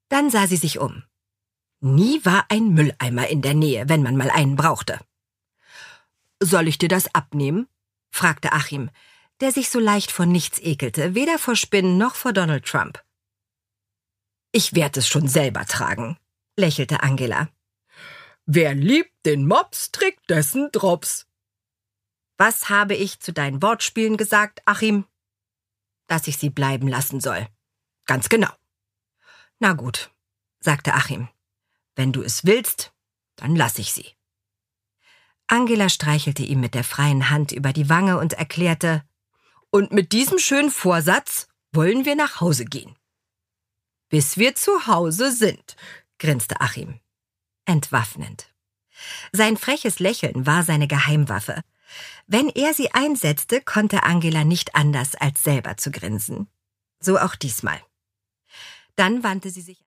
Dann sah sie sich um. Nie war ein Mülleimer in der Nähe, wenn man mal einen brauchte. »Soll ich dir das abnehmen?« fragte Achim, der sich so leicht vor nichts ekelte, weder vor Spinnen noch vor Donald Trump. »Ich werde es schon selber tragen«, lächelte Angela. »Wer liebt den Mops, trägt dessen Drops.« »Was habe ich zu deinen Wortspielen gesagt, Achim?« »Dass ich sie bleiben lassen soll.« »Ganz genau.« »Na gut«, sagte Achim. »Wenn du es willst, dann lass ich sie.« Angela streichelte ihm mit der freien Hand über die Wange und erklärte, »Und mit diesem schönen Vorsatz wollen wir nach Hause gehen.« »Bis wir zu Hause sind«, grinste Achim. Entwaffnend. Sein freches Lächeln war seine Geheimwaffe. Wenn er sie einsetzte, konnte Angela nicht anders, als selber zu grinsen. So auch diesmal. Dann wandte sie sich